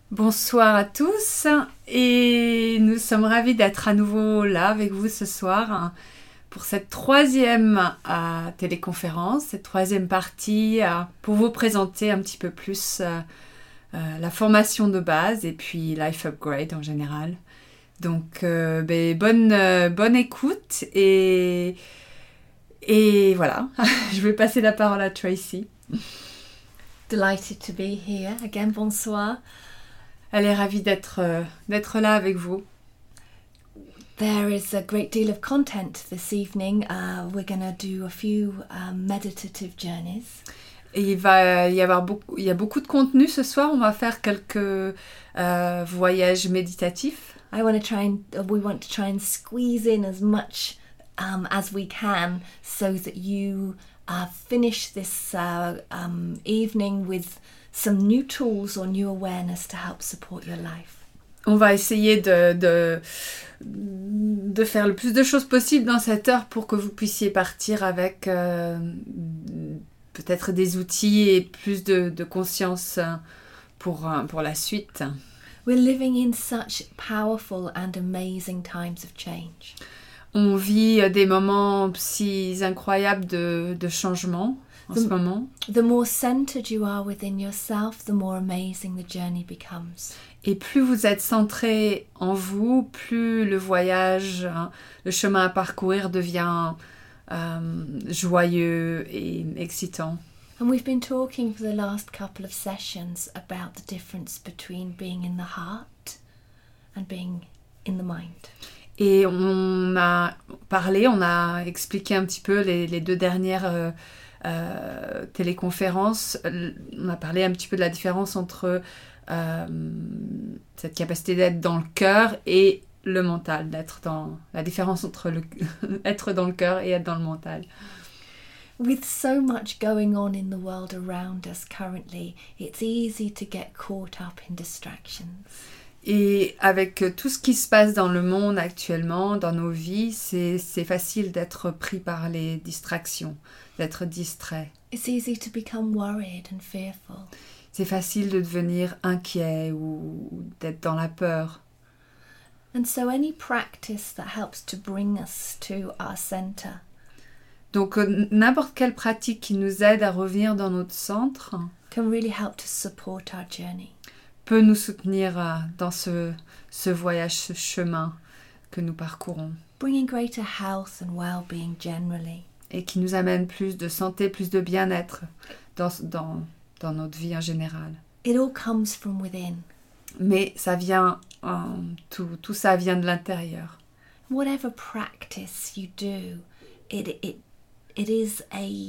Bonsoir à tous et nous sommes ravis d'être à nouveau là avec vous ce soir pour cette troisième téléconférence, cette troisième partie pour vous présenter un petit peu plus la formation de base et puis Life Upgrade en général. Donc bonne écoute et voilà, je vais passer la parole à Tracy. Delighted to be here again. Bonsoir. Elle est ravie d'être là avec vous. There is a great deal of content this evening. We're going to do a few meditative journeys. Et il y a beaucoup de contenu ce soir. On va faire quelques voyages méditatifs. We want to try and squeeze in as much as we can, so that you finish this evening with some new tools or new awareness to help support your life. On va essayer de faire le plus de choses possible dans cette heure pour que vous puissiez partir avec peut-être des outils et plus de conscience pour la suite. We're living in such powerful and amazing times of change. On vit des moments si incroyables de changement en ce moment. The more centered you are within yourself, the more amazing the journey becomes. Et plus vous êtes centré en vous, plus le voyage, le chemin à parcourir devient joyeux et excitant. And we've been talking for the last couple of sessions about the difference between being in the heart and being in the mind. Et on a expliqué un petit peu les deux dernières téléconférences. On a parlé un petit peu de la différence entre cette capacité d'être dans le cœur et le mental, la différence entre être dans le cœur et être dans le mental. With so much going on in the world around us currently, it's easy to get caught up in distractions. Et avec tout ce qui se passe dans le monde actuellement, dans nos vies, c'est facile d'être pris par les distractions, d'être distrait. It's easy to become worried and fearful. C'est facile de devenir inquiet ou d'être dans la peur. And so any practice that helps to bring us to our center. Donc n'importe quelle pratique qui nous aide à revenir dans notre centre can really help to support our journey. Peut nous soutenir dans ce voyage, ce chemin que nous parcourons. Bringing greater health and well-being generally. Et qui nous amène plus de santé, plus de bien-être dans notre vie en général. It all comes from within. Mais ça vient, tout ça vient de l'intérieur. Whatever practice you do, it is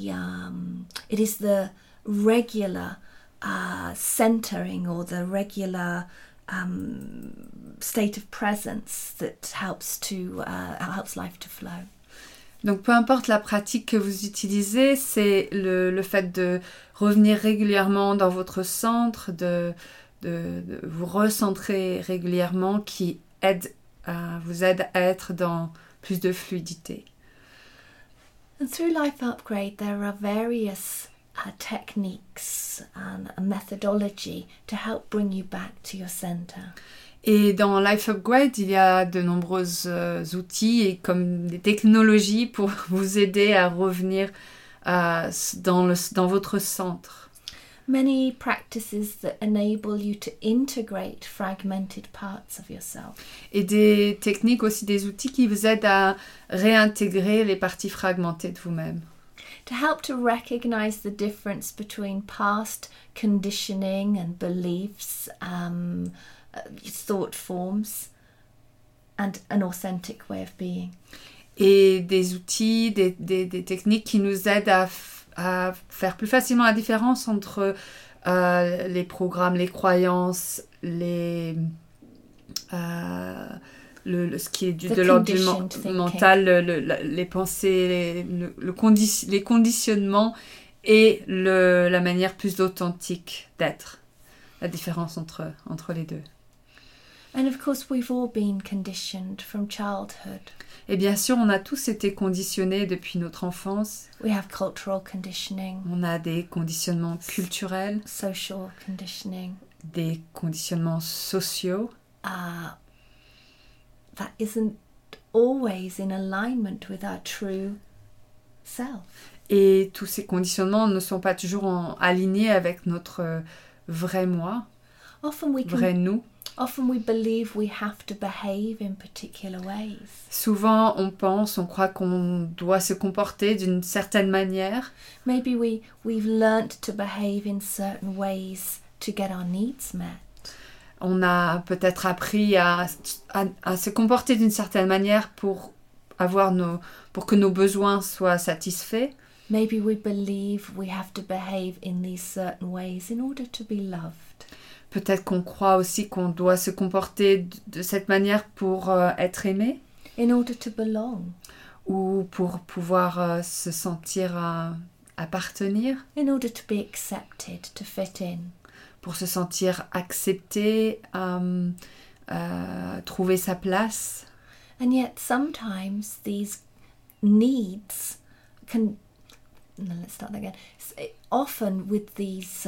the regular centering or the regular state of presence that helps life to flow. Donc peu importe la pratique que vous utilisez, c'est le fait de revenir régulièrement dans votre centre, de vous recentrer régulièrement qui vous aide à être dans plus de fluidité. And through Life Upgrade there are various techniques and a methodology to help bring you back to your center. Et dans Life Upgrade, il y a de nombreux outils et comme des technologies pour vous aider à revenir dans votre centre. Many practices that enable you to integrate fragmented parts of yourself. Et des techniques aussi, des outils qui vous aident à réintégrer les parties fragmentées de vous-même. To help to recognize the difference between past conditioning and beliefs, thought forms, and an authentic way of being. Et des outils, des techniques qui nous aident à faire plus facilement la différence entre les programmes, les croyances, ce qui est de l'ordre du mental, les pensées, les conditionnements et la manière plus authentique d'être, la différence entre les deux. And of course we've all been conditioned from childhood. Et bien sûr, on a tous été conditionnés depuis notre enfance. We have cultural conditioning. On a des conditionnements culturels, social conditioning. des conditionnements sociaux that isn't always in alignment with our true self. Et tous ces conditionnements ne sont pas toujours alignés avec notre vrai moi, Often vrai nous. we believe we have to behave in particular ways. Souvent, on croit qu'on doit se comporter d'une certaine manière. Maybe we've learnt to behave in certain ways to get our needs met. On a peut-être appris à se comporter d'une certaine manière pour que nos besoins soient satisfaits. Maybe we believe we have to behave in these certain ways in order to be loved. Peut-être qu'on croit aussi qu'on doit se comporter de cette manière pour être aimé. In order to belong. Ou pour pouvoir se sentir appartenir. In order to be accepted, to fit in. Pour se sentir accepté, trouver sa place. And yet sometimes these needs can... No, let's start again. Often with these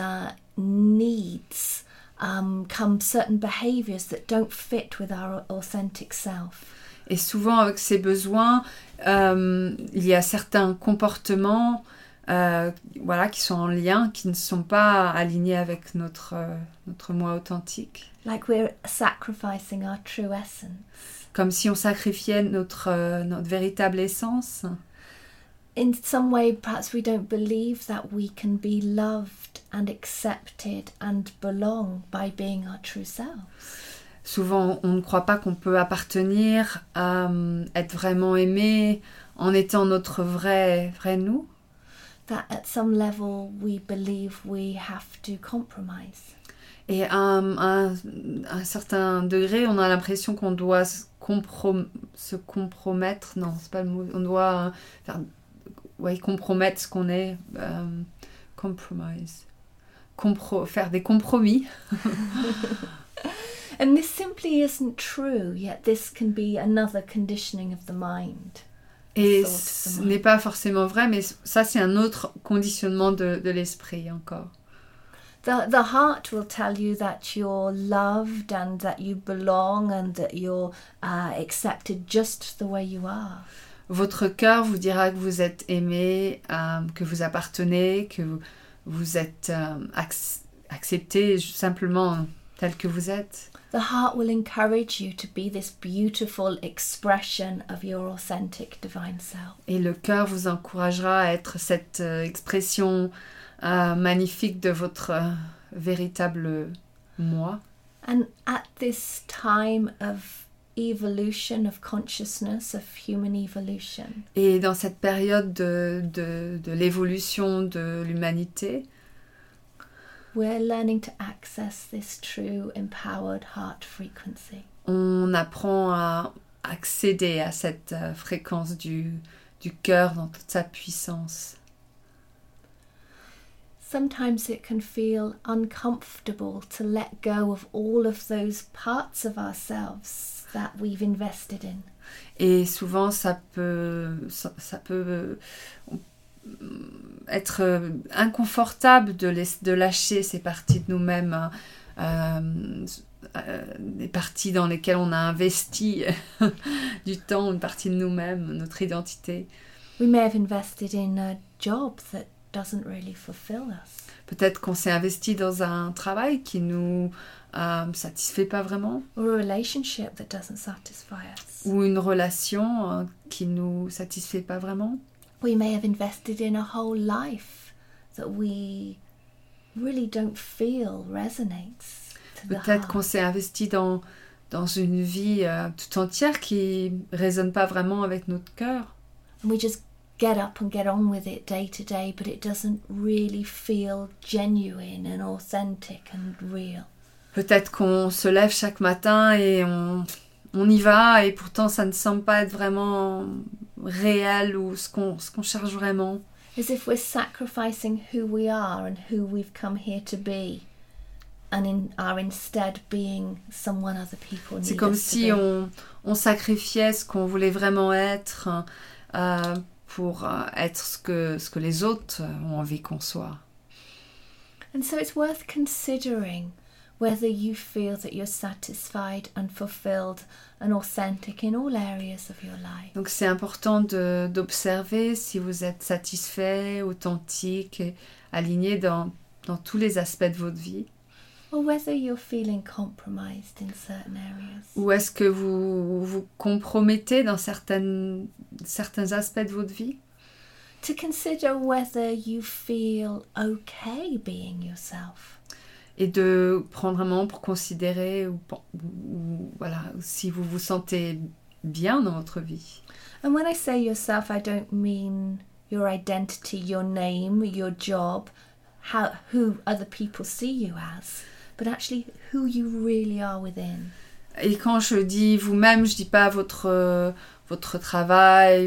needs come certain behaviours that don't fit with our authentic self. Et souvent avec ces besoins, il y a certains comportements qui sont en lien, qui ne sont pas alignés avec notre moi authentique. Like we're sacrificing our true essence. Comme si on sacrifiait notre véritable essence. In some way, perhaps we don't believe that we can be loved and accepted and belong by being our true selves. Souvent, on ne croit pas qu'on peut appartenir, être vraiment aimé en étant notre vrai nous. That at some level we believe we have to compromise. Et à un certain degré, on a l'impression qu'on doit se compromettre. Non, c'est pas le mot. On doit compromettre ce qu'on est. Compromise. Faire des compromis. And this simply isn't true, yet this can be another conditioning of the mind. Et ce n'est pas forcément vrai, mais ça c'est un autre conditionnement de l'esprit encore. The heart will tell you that you're loved and that you belong and that you're accepted just the way you are. Votre cœur vous dira que vous êtes aimé, que vous appartenez, que vous êtes accepté simplement tel que vous êtes. The heart will encourage you to be this beautiful expression of your authentic divine self. Et le cœur vous encouragera à être cette expression magnifique de votre véritable moi. And at this time of evolution, of consciousness, of human evolution. Et dans cette période de l'évolution de l'humanité, we're learning to access this true empowered heart frequency. On apprend à accéder à cette fréquence du cœur dans toute sa puissance. Sometimes it can feel uncomfortable to let go of all of those parts of ourselves that we've invested in. Et souvent ça peut être inconfortable de lâcher ces parties de nous-mêmes, des parties dans lesquelles on a investi du temps, une partie de nous-mêmes, notre identité. We may have invested in a job that doesn't really fulfill us. Peut-être qu'on s'est investi dans un travail qui nous satisfait pas vraiment. Or a relationship that doesn't satisfy us. Ou une relation qui nous satisfait pas vraiment. We may have invested in a whole life that we really don't feel resonates to the Peut-être heart. qu'on s'est investi dans une vie tout entière qui résonne pas vraiment avec notre cœur. And we just get up and get on with it day to day, but it doesn't really feel genuine and authentic and real. Peut-être qu'on se lève chaque matin et on y va, et pourtant ça ne semble pas être vraiment réel ou ce qu'on cherche vraiment. As if we're sacrificing who we are and who we've come here to be, and are instead being someone other people need us to be. C'est comme si on sacrifiait ce qu'on voulait vraiment être pour être ce que les autres ont envie qu'on soit. And so it's worth considering whether you feel that you're satisfied and fulfilled and authentic in all areas of your life. Donc c'est important d'observer si vous êtes satisfait, authentique, et aligné dans tous les aspects de votre vie. Or whether you're feeling compromised in certain areas. Ou est-ce que vous vous compromettez dans certains aspects de votre vie? To consider whether you feel okay being yourself. Et de prendre un moment pour considérer ou voilà, si vous vous sentez bien dans votre vie. And when I say yourself, I don't mean your identity, your name, your job, who other people see you as, but actually who you really are within. Et quand je dis vous-même, je dis pas votre travail,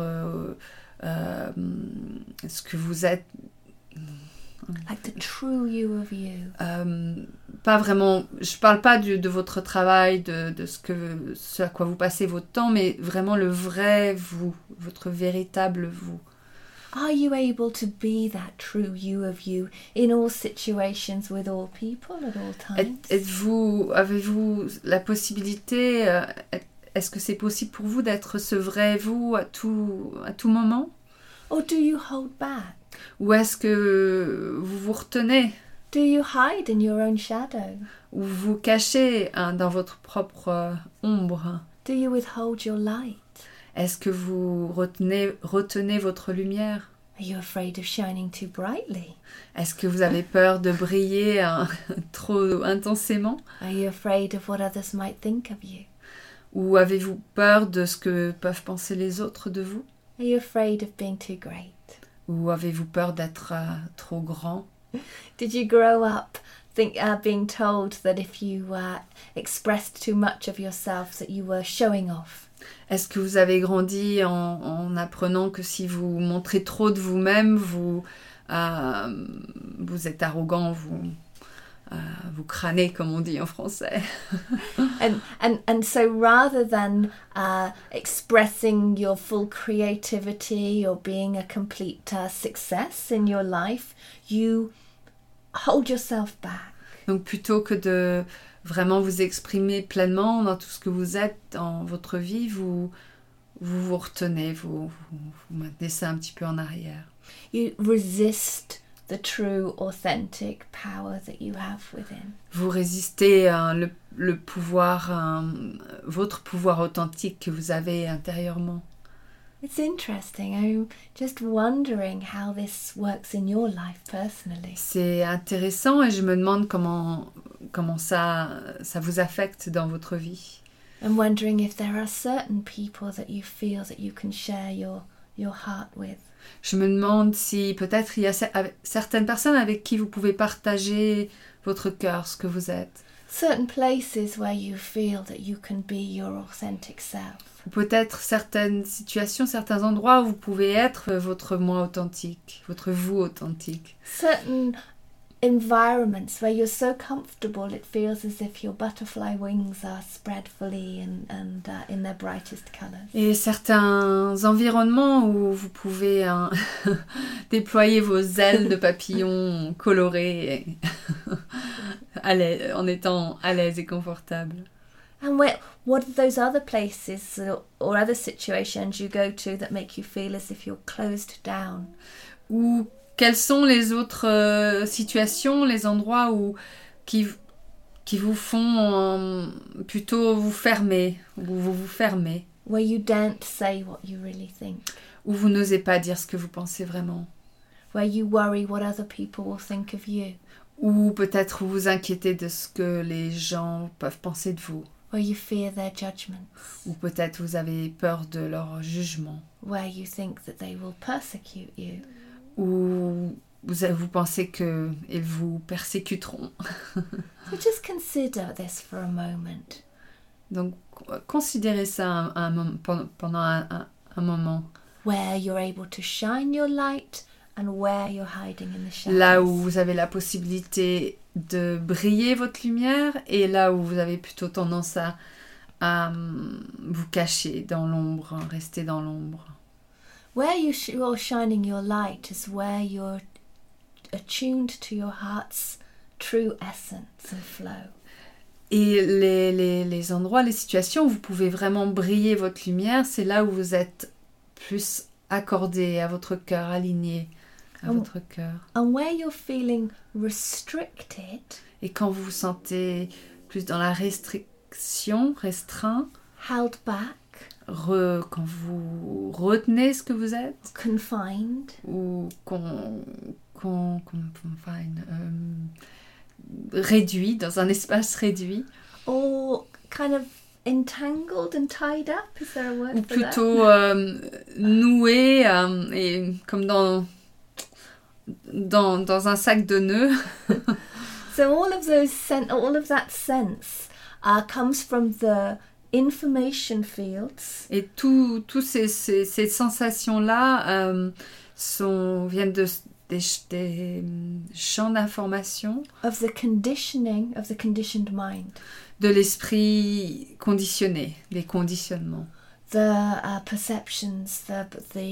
ce que vous êtes. Like the true you of you. Pas vraiment, je parle pas de votre travail, de ce à quoi vous passez votre temps, mais vraiment le vrai vous, votre véritable vous. Are you able to be that true you of you in all situations with all people at all times? Avez-vous la possibilité, est-ce que c'est possible pour vous d'être ce vrai vous à tout moment? Or do you hold back? Ou est-ce que vous vous retenez? Do you hide in your own shadow? Ou vous cachez dans votre propre ombre? Do you withhold your light? Est-ce que vous retenez votre lumière? Are you afraid of shining too brightly? Est-ce que vous avez peur de briller trop intensément? Are you afraid of what others might think of you? Ou avez-vous peur de ce que peuvent penser les autres de vous? Are you afraid of being too great? Ou avez-vous peur d'être trop grand? Did you grow up being told that if you expressed too much of yourself that you were showing off? Est-ce que vous avez grandi en apprenant que si vous montrez trop de vous-même, vous êtes arrogant, vous crânez, comme on dit en français? and so rather than expressing your full creativity or being a complete success in your life, you hold yourself back. Donc plutôt que de vraiment vous exprimer pleinement dans tout ce que vous êtes dans votre vie, vous retenez, vous maintenez ça un petit peu en arrière. You resist the true, authentic power that you have within. Vous résistez le pouvoir, votre pouvoir authentique que vous avez intérieurement. It's interesting. I'm just wondering how this works in your life personally. C'est intéressant et je me demande comment ça vous affecte dans votre vie. I'm wondering if there are certain people that you feel that you can share your heart with. Je me demande si peut-être il y a certaines personnes avec qui vous pouvez partager votre cœur, ce que vous êtes. Certain places where you feel that you can be your authentic self. Ou peut-être certaines situations, certains endroits où vous pouvez être votre moi authentique, votre vous authentique. Certain environments where you're so comfortable it feels as if your butterfly wings are spread fully and in their brightest colors. Et certains environnements où vous pouvez déployer vos ailes de papillon colorées en étant à l'aise et confortable. And what are those other places or other situations you go to that make you feel as if you're closed down? Ou quelles sont les autres situations, les endroits qui vous font plutôt vous fermer, où vous vous fermez? Where you daren't say what you really think. Où vous n'osez pas dire ce que vous pensez vraiment. Where you worry what other people will think of you. Ou peut-être vous vous inquiétez de ce que les gens peuvent penser de vous. Where you fear their judgments. Ou peut-être vous avez peur de leur jugement. Where you think that they will persecute you. Ou vous pensez qu'ils vous persécuteront. So just consider this for a moment. Donc considérez ça pendant un moment. Where you're able to shine your light and where you're hiding in the shadows. Là où vous avez la possibilité de briller votre lumière et là où vous avez plutôt tendance à vous cacher dans l'ombre, rester dans l'ombre. Where you're shining your light is where you're attuned to your heart's true essence and flow. Et les endroits, les situations où vous pouvez vraiment briller votre lumière, c'est là où vous êtes plus accordé à votre cœur, aligné à votre cœur. And where you're feeling restricted, Et quand vous vous sentez plus dans la restriction, restreint, held back, quand vous retenez ce que vous êtes, confined, ou réduit, dans un espace réduit, or kind of entangled and tied up, is there a word ou for that? plutôt noué, et comme dans un sac de nœuds. So all of that sense comes from the information fields Et tous ces sensations-là viennent des champs d'information of the conditioning of the conditioned mind, de l'esprit conditionné, les conditionnements, the perceptions, the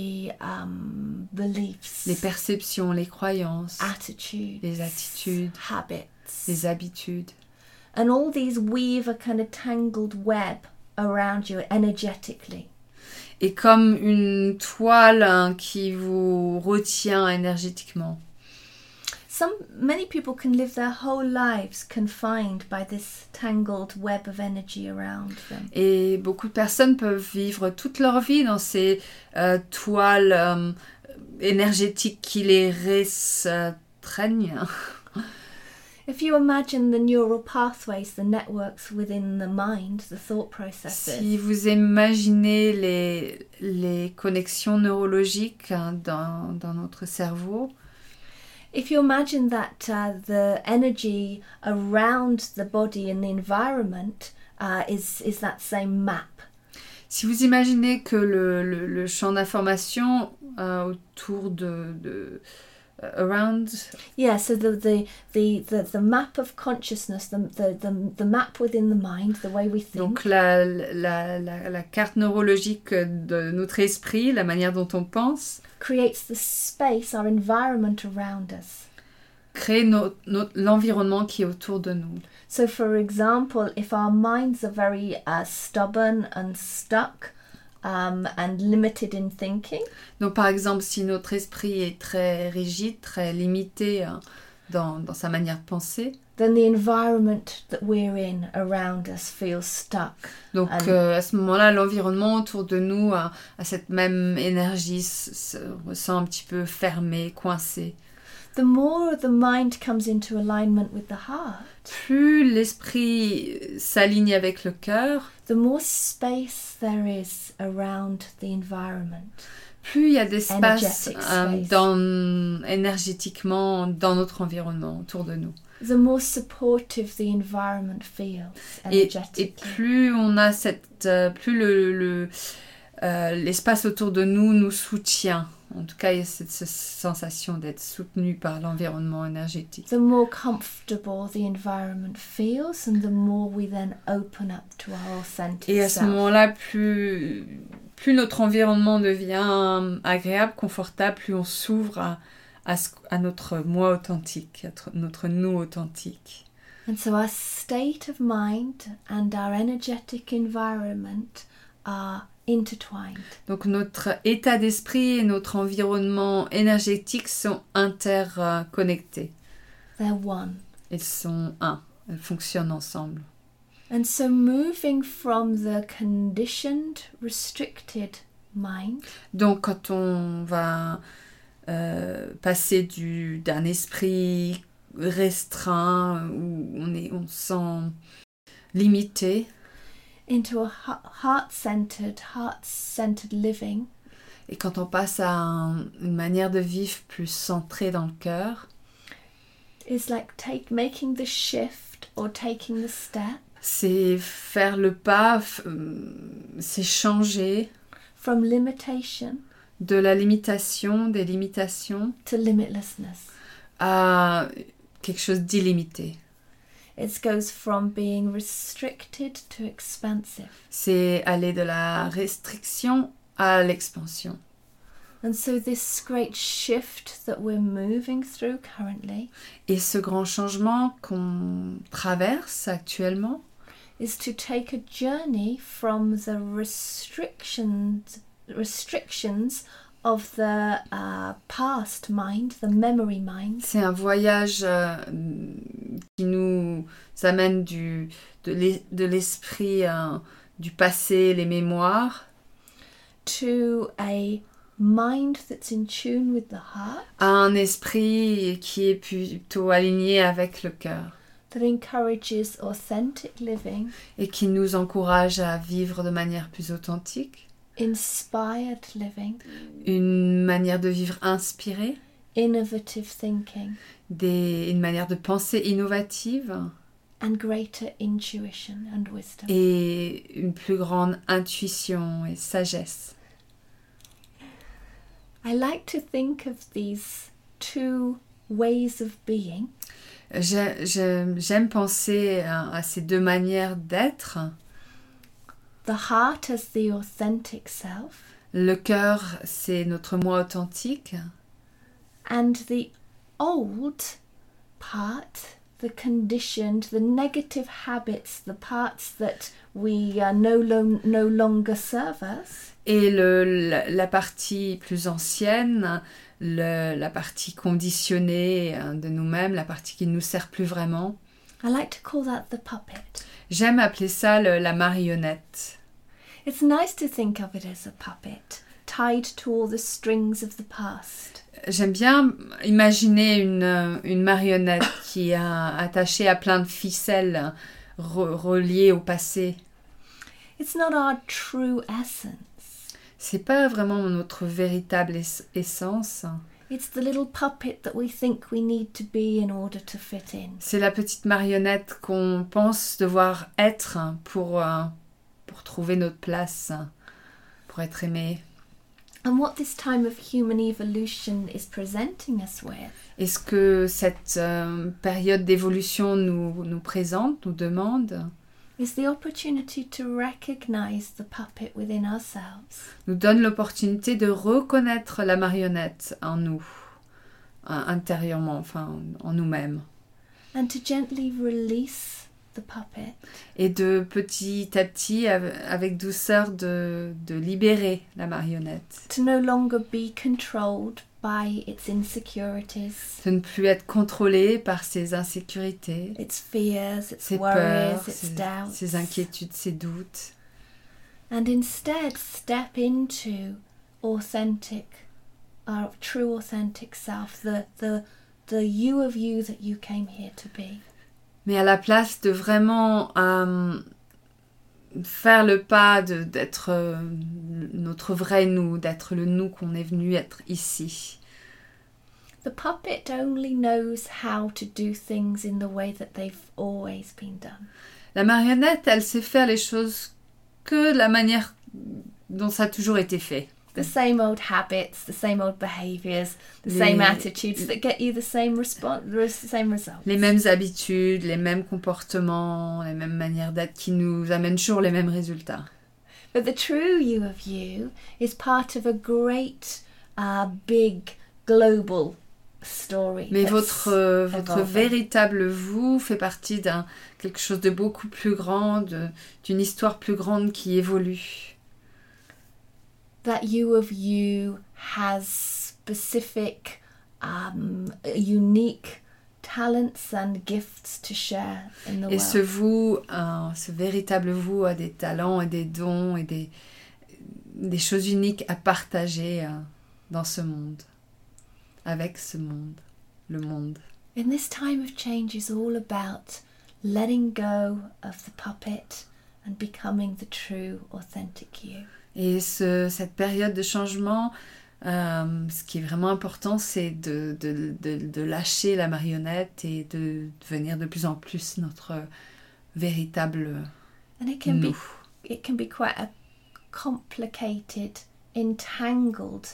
beliefs, les perceptions, les croyances, attitudes, les attitudes, habits, les habitudes. and all these weave a kind of tangled web around you energetically. Et comme une toile qui vous retient énergétiquement. Many people can live their whole lives confined by this tangled web of energy around them. Et beaucoup de personnes peuvent vivre toute leur vie dans ces toiles énergétiques qui les restreignent. If you imagine the neural pathways, the networks within the mind, the thought processes. Si vous imaginez les connexions neurologiques dans notre cerveau, If you imagine that the energy around the body and the environment is that same map. si vous imaginez que le champ d'information autour de around. Yeah, so the map of consciousness, the map within the mind, the way we think. Donc la carte neurologique de notre esprit, la manière dont on pense, creates the space, our environment around us. Crée l'environnement qui est autour de nous. So, for example, if our minds are very stubborn and stuck and limited in thinking. Donc, par exemple, si notre esprit est très rigide, très limité dans sa manière de penser, then the environment that we're in around us feels stuck. Donc, à ce moment-là, l'environnement autour de nous a cette même énergie, se ressent un petit peu fermé, coincé. The more the mind comes into alignment with the heart, plus l'esprit s'aligne avec le cœur, the more space there is around the environment. Plus il y a d'espace énergétiquement dans notre environnement autour de nous. The more supportive the environment feels energetically. Et plus on a plus l'espace autour de nous soutient. En tout cas, il y a cette sensation d'être soutenu par l'environnement énergétique. The more comfortable the environment feels, and the more we then open up to our authentic self. Et à ce moment-là, plus notre environnement devient agréable, confortable, plus on s'ouvre à notre moi authentique, à notre nous authentique. And so our state of mind and our energetic environment are intertwined. Donc notre état d'esprit et notre environnement énergétique sont interconnectés. They're one. Ils sont un. Ils fonctionnent ensemble. And so moving from the conditioned, restricted mind. Donc quand on va passer d'un esprit restreint où on se sent limité, into a heart-centered living. Et quand on passe à une manière de vivre plus centrée dans le cœur, it's like making the shift or taking the step. C'est faire le pas, c'est changer from limitation de la limitation, des limitations, to limitlessness. À quelque chose d'illimité. It goes from being restricted to expansive. C'est aller de la restriction à l'expansion. And so this great shift that we're moving through currently Et ce grand changement qu'on traverse actuellement, is to take a journey from the restrictions of the past mind, the memory mind, c'est un voyage qui nous amène de l'esprit du passé, les mémoires, to a mind that's in tune with the heart, à un esprit qui est plutôt aligné avec le cœur that encourages authentic living, et qui nous encourage à vivre de manière plus authentique, inspired living, une manière de vivre inspirée, innovative thinking, une manière de penser innovative and greater intuition and wisdom. et une plus grande intuition et sagesse. I like to think of these two ways of being J'aime penser à ces deux manières d'être. the heart as the authentic self, Le cœur, c'est notre moi authentique. and the old part, the conditioned, the negative habits, the parts that we no longer serve us, Et la partie plus ancienne, la partie conditionnée de nous-mêmes, la partie qui ne nous sert plus vraiment. I like to call that the puppet. J'aime appeler ça la marionnette. It's nice to think of it as a puppet, tied to all the strings of the past. J'aime bien imaginer une marionnette qui est attachée à plein de ficelles reliées au passé. It's not our true essence. C'est pas vraiment notre véritable essence. It's the little puppet that we think we need to be in order to fit in. C'est la petite marionnette qu'on pense devoir être pour trouver notre place, pour être aimé. And what this time of human evolution is presenting us with Et ce que cette période d'évolution nous présente, nous demande, is the opportunity to recognize the puppet within ourselves, nous donne l'opportunité de reconnaître la marionnette en nous, intérieurement, enfin en nous-mêmes. and to gently release the puppet Et de petit à petit, avec douceur, de libérer la marionnette. to no longer be controlled by its insecurities, De ne plus être contrôlé par ses insécurités, its fears, its ses worries, peurs, its doubts, ses inquiétudes, ses doutes. and instead step into authentic, our true authentic self, the you of you that you came here to be. Mais à la place de vraiment faire le pas d'être notre vrai nous, d'être le nous qu'on est venu être ici. The puppet only knows how to do things in the way that they've always been done. La marionnette, elle sait faire les choses que de la manière dont ça a toujours été fait. The same old habits, the same old behaviours, the same attitudes that get you the same response, the same results. Les mêmes habitudes, les mêmes comportements, les mêmes manières d'être qui nous amènent toujours les mêmes résultats. But the true you of you is part of a great, big, global story. Mais that's votre evolving. véritable vous fait partie quelque chose de beaucoup plus grand, d'une histoire plus grande qui évolue. That you of you has specific, unique talents and gifts to share in the Et world. ce véritable vous a des talents et des dons et des choses uniques à partager dans ce monde, avec ce monde, le monde. And this time of change is all about letting go of the puppet and becoming the true, authentic you. Et cette période de changement, ce qui est vraiment important, c'est de lâcher la marionnette et de devenir de plus en plus notre véritable And it can nous. be quite a complicated, entangled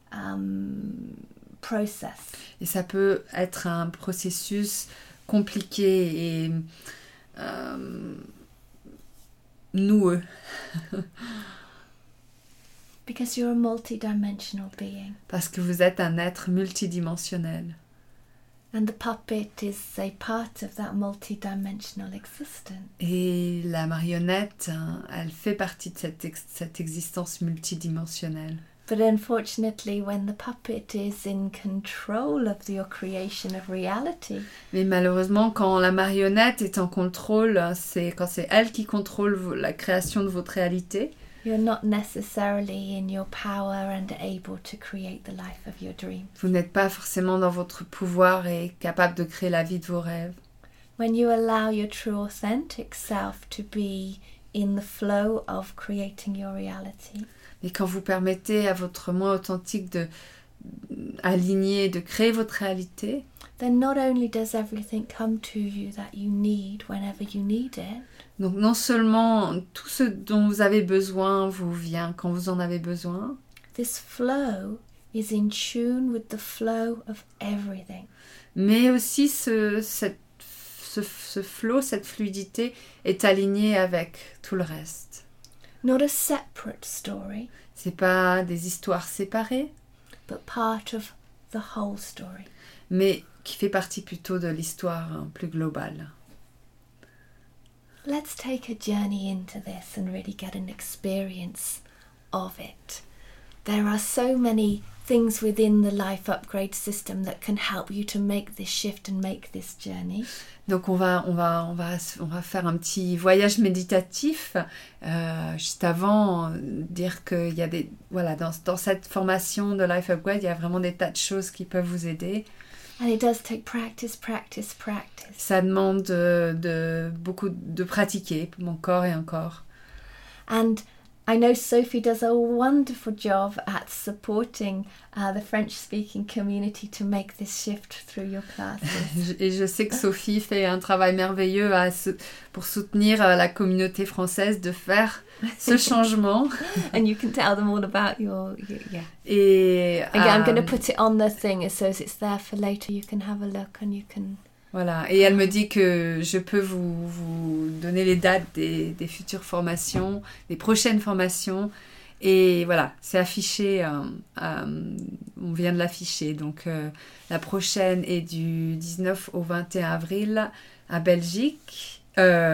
process. Et ça peut être un processus compliqué et noueux. Because you're a multi-dimensional being. Parce que vous êtes un être multidimensionnel. And the puppet is a part of that multi-dimensional existence. Et la marionnette, hein, elle fait partie de cette existence multidimensionnelle. But unfortunately, when the puppet is in control of your creation of reality, Mais malheureusement, quand la marionnette est en contrôle, quand c'est elle qui contrôle la création de votre réalité, you're not necessarily in your power and able to create the life of your dream. vous n'êtes pas forcément dans votre pouvoir et capable de créer la vie de vos rêves. When you allow your true authentic self to be in the flow of creating your reality, Mais quand vous permettez à votre moi authentique de aligner, de créer votre réalité, then not only does everything come to you that you need whenever you need it, donc non seulement tout ce dont vous avez besoin vous vient quand vous en avez besoin, this flow is in tune with the flow of everything. mais aussi ce flow, cette fluidité est alignée avec tout le reste. Not a separate story, C'est pas des histoires séparées, but part of the whole story. mais qui fait partie plutôt de l'histoire plus globale. Let's take a journey into this and really get an experience of it. There are so many things within the Life Upgrade system that can help you to make this shift and make this journey. Donc on va faire un petit voyage méditatif juste avant, dire qu'il y a dans cette formation de Life Upgrade, il y a vraiment des tas de choses qui peuvent vous aider. And it does take practice, practice, practice. Ça demande beaucoup de pratiquer encore et encore. And I know Sophie does a wonderful job at supporting the French-speaking community to make this shift through your classes. Et je sais que Sophie fait un travail merveilleux pour soutenir la communauté française de faire ce changement. And you can tell them all about your yeah. Et Again, I'm going to put it on the thing so it's there for later. You can have a look and you can... Voilà, et elle me dit que je peux vous donner les dates des futures formations, des prochaines formations. Et voilà, c'est affiché, on vient de l'afficher. Donc la prochaine est du 19 au 21 avril en Belgique,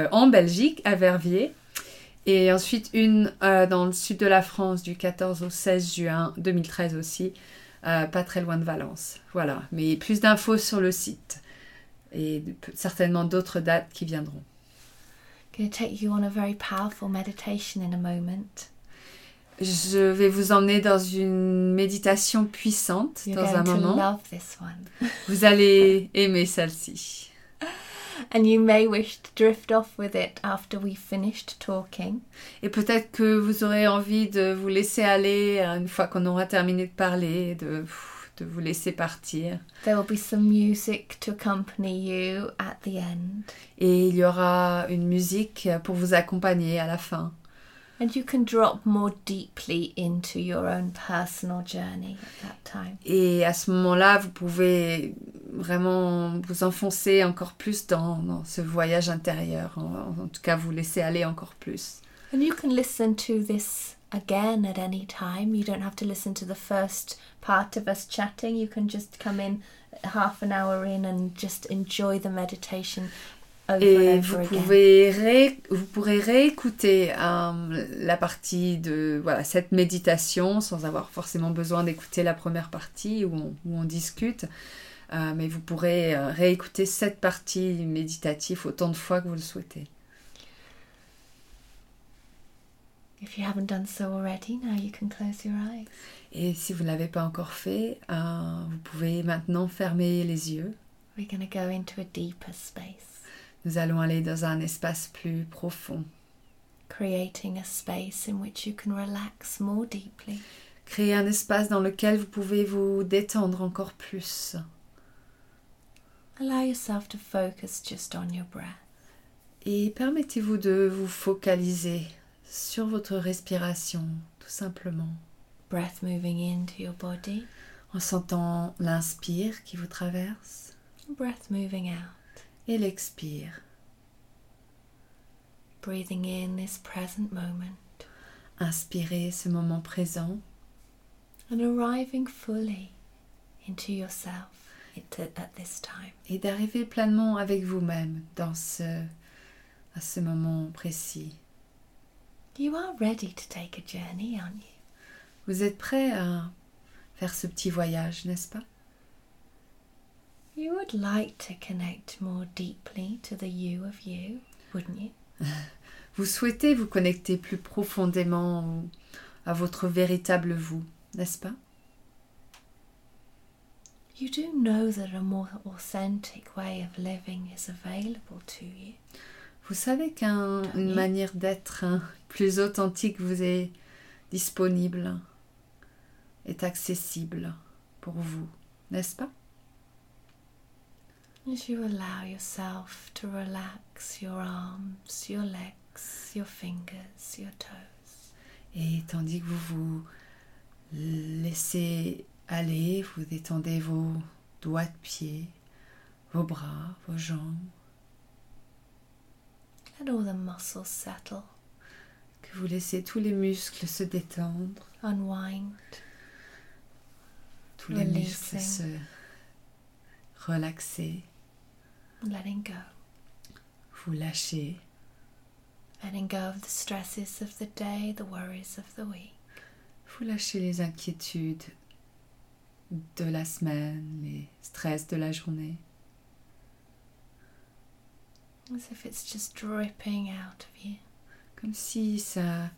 à Verviers. Et ensuite une dans le sud de la France du 14 au 16 juin 2013 aussi, pas très loin de Valence. Voilà, mais plus d'infos sur le site. Et certainement d'autres dates qui viendront. I'm going to take you on a very powerful meditation in a moment. Je vais vous emmener dans une méditation puissante You're dans un going to moment. love this one. Vous allez aimer celle-ci. And you may wish to drift off with it after we've finished talking. Et peut-être que vous aurez envie de vous laisser aller une fois qu'on aura terminé de parler, de vous laisser partir. There will be some music to accompany you at the end. Et il y aura une musique pour vous accompagner à la fin. And you can drop more deeply into your own personal journey at that time. Et à ce moment-là, vous pouvez vraiment vous enfoncer encore plus dans ce voyage intérieur. En tout cas, vous laisser aller encore plus. And you can listen to this again at any time. You don't have to listen to the first part of us chatting. You can just come in half an hour in and just enjoy the meditation over Et and over again. vous pourrez réécouter la partie de cette méditation sans avoir forcément besoin d'écouter la première partie où on discute. Mais vous pourrez réécouter cette partie méditative autant de fois que vous le souhaitez. If you haven't done so already, now you can close your eyes. Et si vous ne l'avez pas encore fait, vous pouvez maintenant fermer les yeux. We're going to go into a deeper space, Nous allons aller dans un espace plus profond. creating a space in which you can relax more deeply. Créer un espace dans lequel vous pouvez vous détendre encore plus. Allow yourself to focus just on your breath. Et permettez-vous de vous focaliser sur votre respiration, tout simplement. Breath moving into your body, En sentant l'inspire qui vous traverse breath moving out. et l'expire. Breathing in this present moment. inspirer ce moment présent and arriving fully into yourself at this time. et d'arriver pleinement avec vous-même à ce moment précis. You are ready to take a journey, aren't you? Vous êtes prêt à faire ce petit voyage, n'est-ce pas? You would like to connect more deeply to the you of you, wouldn't you? Vous souhaitez vous connecter plus profondément à votre véritable vous, n'est-ce pas? You do know that a more authentic way of living is available to you. Vous savez qu'une manière d'être plus authentique vous est disponible, est accessible pour vous, n'est-ce pas? As you allow yourself to relax your arms, your legs, your fingers, your toes. Et tandis que vous vous laissez aller, vous détendez vos doigts de pied, vos bras, vos jambes. Let all the muscles settle, Que vous laissez tous les muscles se détendre, unwind, tous les muscles se relaxer. letting go. Vous lâchez, Letting go of the stresses of the day, the worries of the week. vous lâchez les inquiétudes de la semaine, les stress de la journée. As if it's just dripping out of you. Comme si ça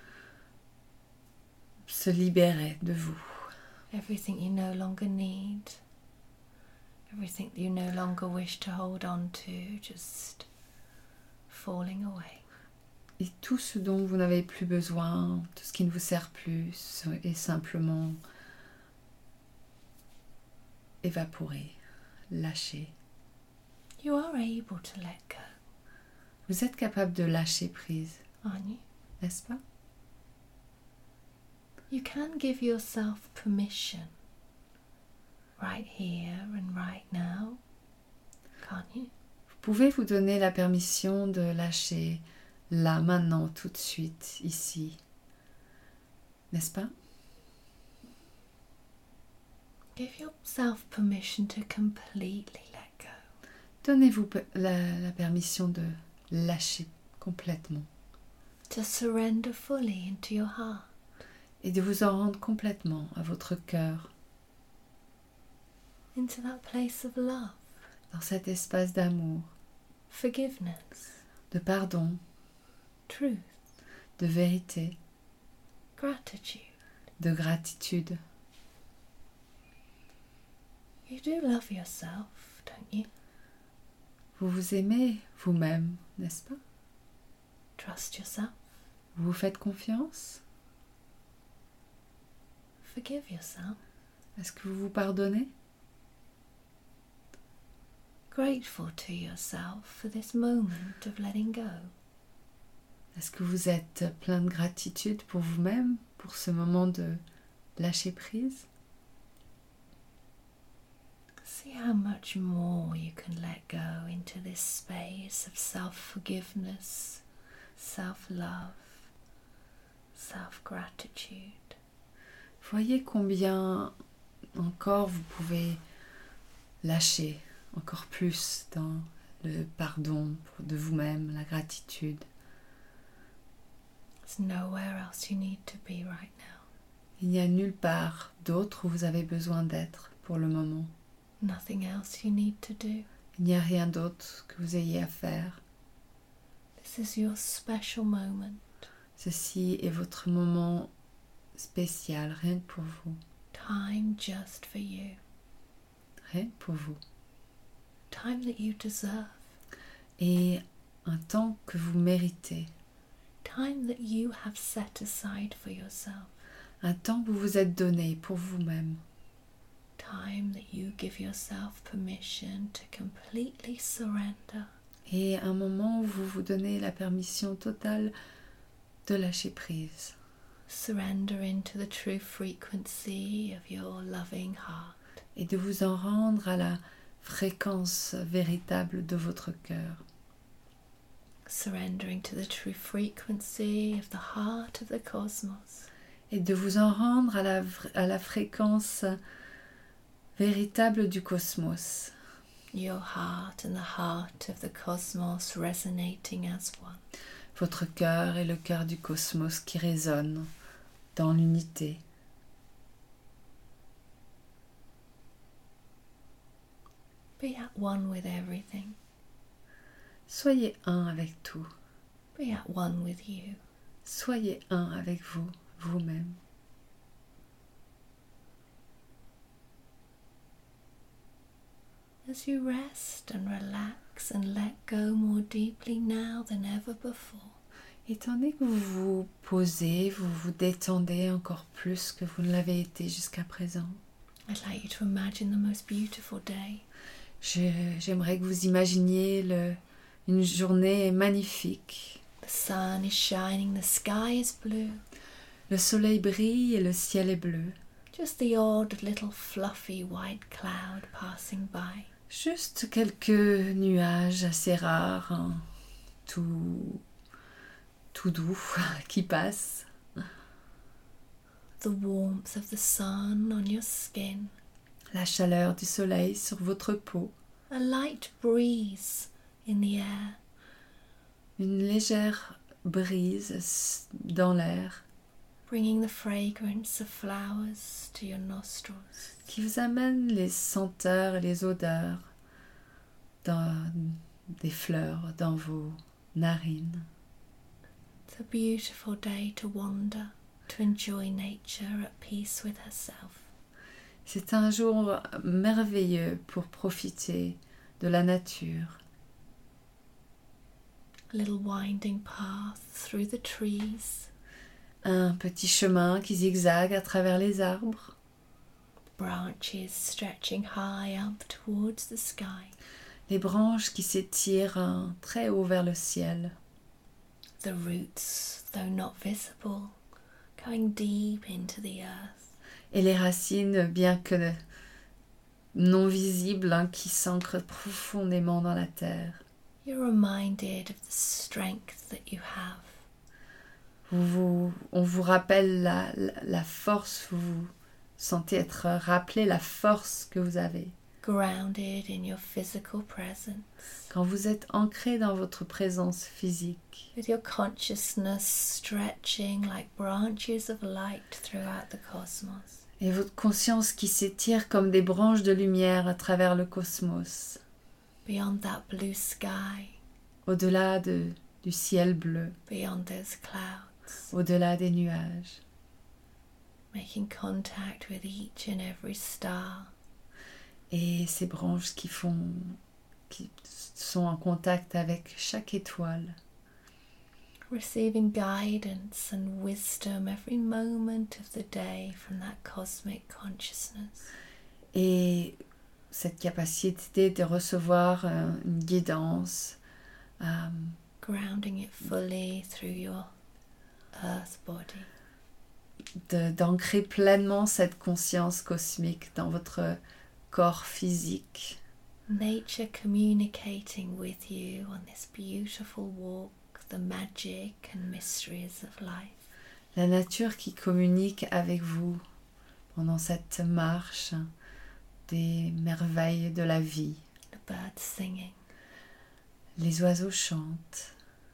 se libérait de vous. Everything you no longer need. Everything that you no longer wish to hold on to, just falling away. Et tout ce dont vous n'avez plus besoin, tout ce qui ne vous sert plus, est simplement évaporé, lâché. You are able to let go, Vous êtes capable de lâcher prise, aren't you? n'est-ce pas? You can give yourself permission right here and right now, can't you? Vous pouvez vous donner la permission de lâcher là, maintenant, tout de suite, ici, n'est-ce pas? Give yourself permission to completely let go. Donnez-vous la permission de lâcher complètement To surrender fully into your heart. et de vous en rendre complètement à votre cœur, Into that place of love, dans cet espace d'amour, forgiveness, de pardon, truth, de vérité, gratitude. de gratitude. You do love yourself, don't you? Vous vous aimez vous-même, n'est-ce pas? Trust yourself, Vous vous faites confiance? forgive yourself. Est-ce que vous vous pardonnez? Grateful to yourself for this moment of letting go. Est-ce que vous êtes plein de gratitude pour vous-même, pour ce moment de lâcher prise? See how much more you can let go into this space of self-forgiveness, self-love, self-gratitude. Voyez combien encore vous pouvez lâcher, encore plus dans le pardon de vous-même, la gratitude. There's nowhere else you need to be right now. Il n'y a nulle part d'autre où vous avez besoin d'être pour le moment. Nothing else you need to do. Il n'y a rien d'autre que vous ayez à faire. This is your special moment. Ceci est votre moment spécial, rien que pour vous. Time just for you. Rien que pour vous. Time that you deserve. Et un temps que vous méritez. Time that you have set aside for yourself. Un temps que vous vous êtes donné pour vous-même. Time that you give yourself permission to completely surrender. Et un moment où vous vous donnez la permission totale de lâcher prise. Surrender into the true frequency of your loving heart. Et de vous en rendre à la fréquence véritable de votre cœur. surrendering to the true frequency of the heart of the cosmos. Et de vous en rendre à la fréquence véritable du cosmos. Your heart and the heart of the cosmos resonating as one. Votre cœur et le cœur du cosmos qui résonnent dans l'unité. Be at one with everything. Soyez un avec tout. Be at one with you. Soyez un avec vous, vous-même. As you rest and relax and let go more deeply now than ever before. Étant donné que vous vous posez, vous vous détendez encore plus que vous ne l'avez été jusqu'à présent, I'd like you to imagine the most beautiful day. j'aimerais que vous imaginiez une journée magnifique. The sun is shining, the sky is blue. Le soleil brille et le ciel est bleu. Just the odd little fluffy white cloud passing by. Juste quelques nuages assez rares, hein, tout doux, qui passent. The warmth of the sun on your skin. La chaleur du soleil sur votre peau. A light breeze in the air. Une légère brise dans l'air. Bringing the fragrance of flowers to your nostrils. Qui vous amène les senteurs et les odeurs des fleurs dans vos narines. It's a beautiful day to wander, to enjoy nature at peace with herself. C'est un jour merveilleux pour profiter de la nature. A little winding path through the trees. Un petit chemin qui zigzague à travers les arbres. Branches stretching high up towards the sky. Les branches qui s'étirent très haut vers le ciel. The roots, though not visible, going deep into the earth. Et les racines, bien que non visibles, qui s'ancrent profondément dans la terre. You're reminded of the strength that you have. On vous rappelle la force, vous vous sentez être rappelé la force que vous avez. Grounded in your physical presence. Quand vous êtes ancré dans votre présence physique. With your consciousness stretching like branches of light throughout the cosmos. Et votre conscience qui s'étire comme des branches de lumière à travers le cosmos. Beyond that blue sky. Au-delà du ciel bleu. Beyond those clouds. Au-delà des nuages. Making contact with each and every star. Et ces branches qui sont en contact avec chaque étoile. Receiving guidance and wisdom every moment of the day from that cosmic consciousness. Et cette capacité de recevoir une guidance. Grounding it fully through your earth body. D'ancrer pleinement cette conscience cosmique dans votre corps physique. Nature communicating with you on this beautiful walk, the magic and mysteries of life. La nature qui communique avec vous pendant cette marche des merveilles de la vie. The birds singing. Les oiseaux chantent.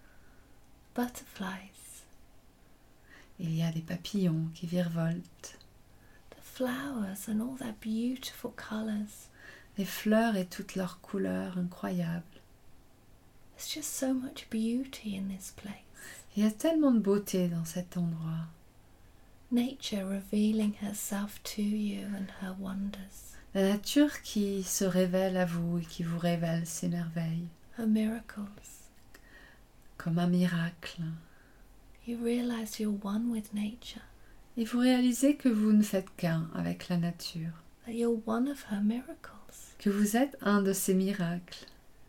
Butterflies. Il y a des papillons qui virevoltent. The flowers and all their beautiful colors. Les fleurs et toutes leurs couleurs incroyables. There's just so much beauty in this place. Il y a tellement de beauté dans cet endroit. Nature revealing herself to you and her wonders. La nature qui se révèle à vous et qui vous révèle ses merveilles. Her miracles. Comme un miracle. You realize you're one with nature. Et vous réalisez que vous ne faites qu'un avec la nature. That you're one of her miracles. Que vous êtes un de ces miracles.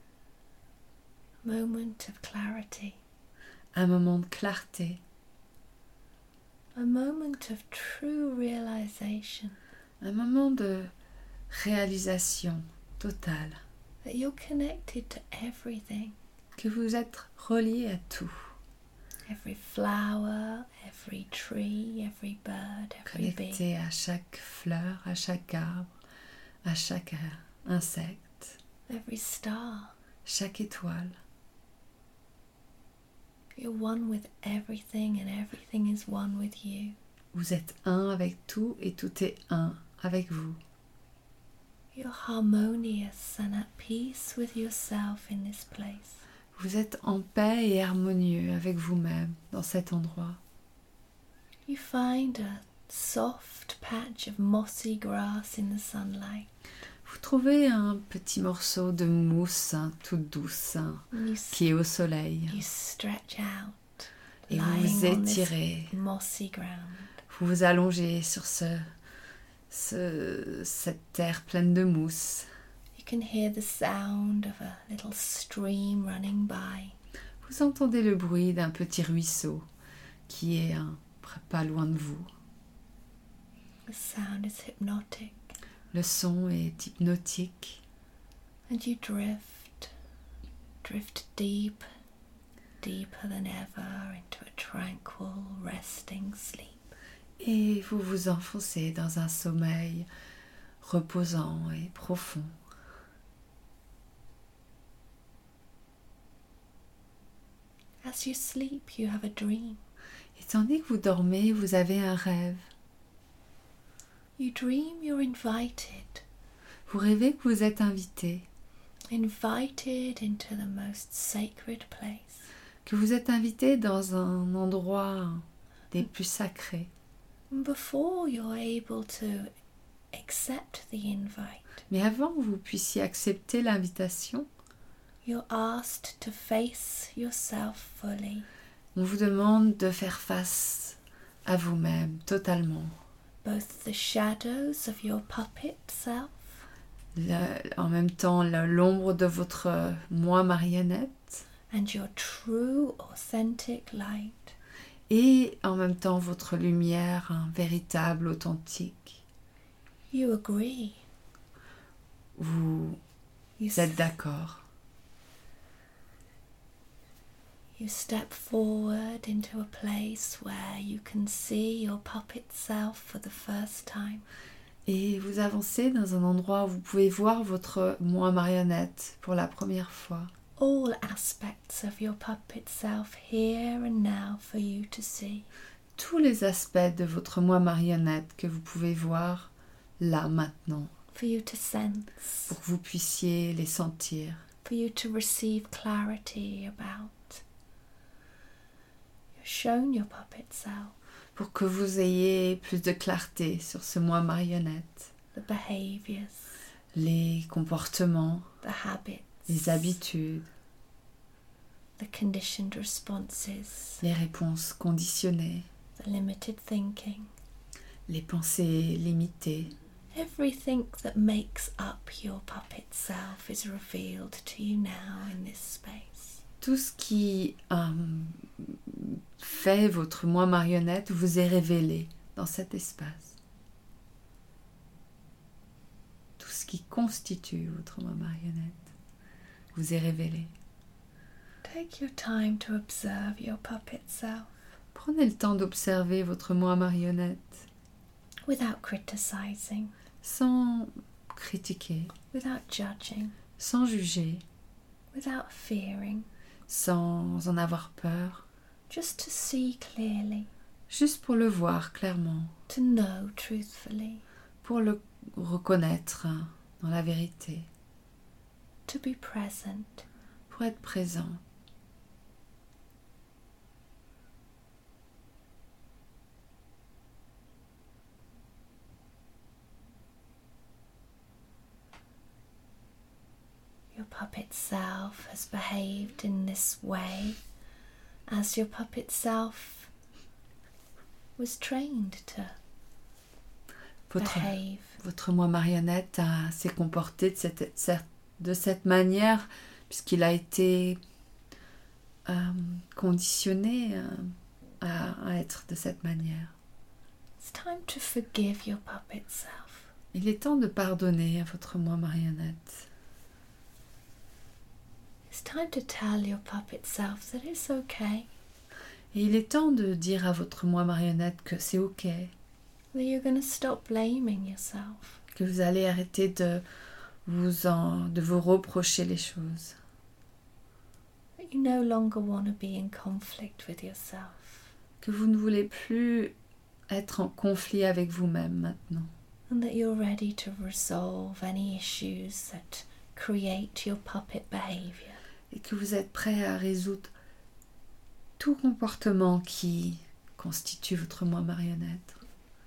Moment of clarity. Un moment de clarté. A moment of true realization. Un moment de réalisation totale. That you're connected to everything. que vous êtes relié à tout, Every flower, every tree, every bird, every bee. connecté à chaque fleur, à chaque arbre, à chaque insecte, Every star. chaque étoile. You're one with everything and everything is one with you. Vous êtes un avec tout et tout est un avec vous. You're harmonious and at peace with yourself in this place. Vous êtes en paix et harmonieux avec vous-même dans cet endroit. You find a soft patch of mossy grass in the sunlight. Vous trouvez un petit morceau de mousse toute douce And you, qui est au soleil you stretch out, et vous lying vous on this étirez. mossy ground. Vous vous allongez sur cette terre pleine de mousse. You can hear the sound of a little stream running by. Vous entendez le bruit d'un petit ruisseau qui est pas loin de vous. The sound is hypnotic. Le son est hypnotique And you drift deep, deeper than ever into a tranquil, resting sleep. et vous vous enfoncez dans un sommeil reposant et profond. As you sleep, you have a dream. Et tandis que vous dormez, vous avez un rêve. You dream you're invited, Vous rêvez que vous êtes invité, invited into the most sacred place. que vous êtes invité dans un endroit des plus sacrés. And before you're able to accept the invite, Mais avant que vous puissiez accepter l'invitation, you're asked to face yourself fully. on vous demande de faire face à vous-même totalement. Both the shadows of your puppet self En même temps, l'ombre de votre moi marionnette and your true, authentic light. et en même temps votre lumière véritable, authentique. You agree. Vous You, êtes d'accord. you step forward into a place where you can see your puppet self for the first time. Et vous avancez dans un endroit où vous pouvez voir votre moi marionnette pour la première fois. All aspects of your puppet self here and now for you to see. Tous les aspects de votre moi marionnette que vous pouvez voir là maintenant, For you to sense. pour que vous puissiez les sentir, For you to receive clarity about. You're shown your puppet self, pour que vous ayez plus de clarté sur ce moi marionnette, the behaviors, les comportements, the habits, les habitudes, the conditioned responses, les réponses conditionnées, the limited thinking. les pensées limitées. Everything that makes up your puppet self is revealed to you now in this space. Tout ce qui fait votre moi marionnette vous est révélé dans cet espace. Tout ce qui constitue votre moi marionnette vous est révélé. Take your time to observe your puppet self Prenez le temps d'observer votre moi marionnette without criticizing, sans critiquer, without judging, sans juger, without fearing, sans en avoir peur, just to see clearly, juste pour le voir clairement, to know truthfully, pour le reconnaître dans la vérité, to be present. pour être présent. Your puppet self has behaved in this way as your puppet self was trained to behave. Votre moi marionnette s'est comporté de cette manière puisqu'il a été conditionné à être de cette manière. It's time to forgive your puppet self. Il est temps de pardonner à votre moi marionnette. It's time to tell your puppet self that it's okay, Et il est temps de dire à votre moi marionnette que c'est ok, that you're going to stop blaming yourself, que vous allez arrêter de vous reprocher les choses, that you no longer want to be in conflict with yourself, que vous ne voulez plus être en conflit avec vous-même maintenant, and that you're ready to resolve any issues that create your puppet behavior. et que vous êtes prêt à résoudre tout comportement qui constitue votre moi marionnette.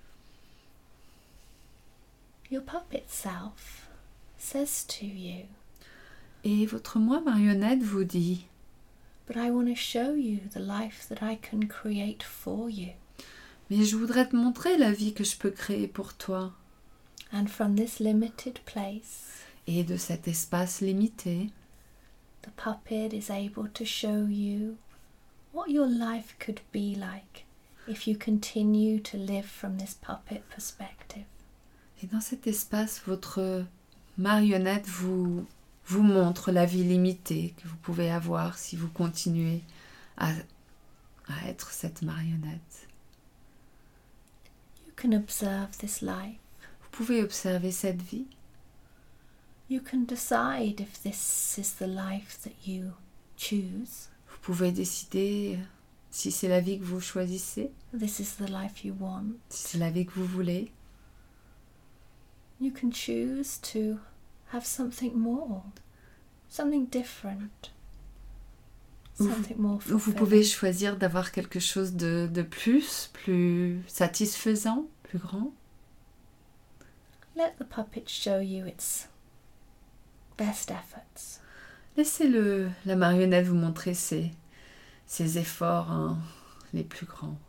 Your puppet self says to you, Et votre moi marionnette vous dit but I want to show you the life that I can create for you. mais je voudrais te montrer la vie que je peux créer pour toi. And from this limited place, Et de cet espace limité, the puppet is able to show you what your life could be like if you continue to live from this puppet perspective. et dans cet espace, votre marionnette vous montre la vie limitée que vous pouvez avoir si vous continuez à être cette marionnette. You can observe this life. Vous pouvez observer cette vie. You can decide if this is the life that you choose. Vous pouvez décider si c'est la vie que vous choisissez, This is the life you want. si c'est la vie que vous voulez. You can choose to have something more, something different, something more Ou vous fulfilling. pouvez choisir d'avoir quelque chose de plus satisfaisant, plus grand. Let the puppet show you its best efforts. Laissez la marionnette vous montrer ses efforts les plus grands.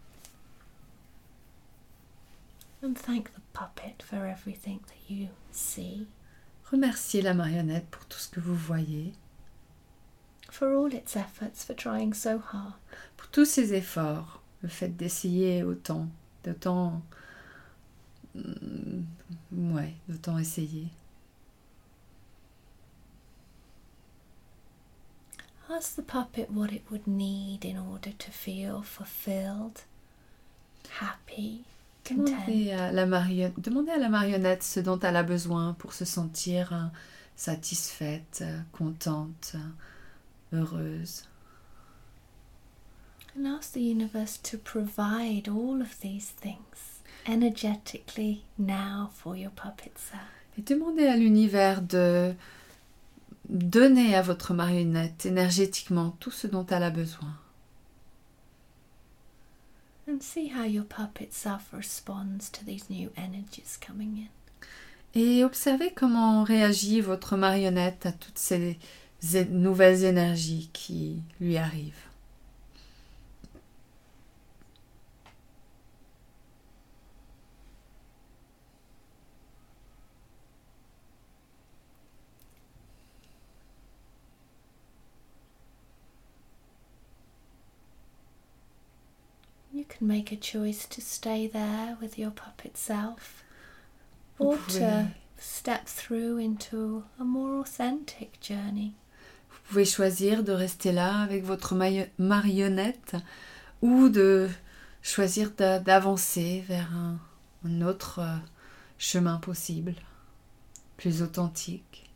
And thank the puppet for everything that you see, Remerciez la marionnette pour tout ce que vous voyez, for all its efforts, for trying so hard. pour tous ses efforts, le fait d'essayer d'autant essayer. Ask the puppet what it would need in order to feel fulfilled, happy, content. Demandez à la marionnette ce dont elle a besoin pour se sentir satisfaite, contente, heureuse. And ask the universe to provide all of these things energetically now for your puppet self. Et demandez à l'univers de donner à votre marionnette énergétiquement tout ce dont elle a besoin. And see how your puppet self responds to these new energies coming in. Et observez comment réagit votre marionnette à toutes ces nouvelles énergies qui lui arrivent. You can make a choice to stay there with your puppet self, Vous or pouvez- to step through into a more authentic journey. Vous pouvez choisir de rester là avec votre marionnette ou de choisir d'avancer vers un autre chemin possible, plus authentique.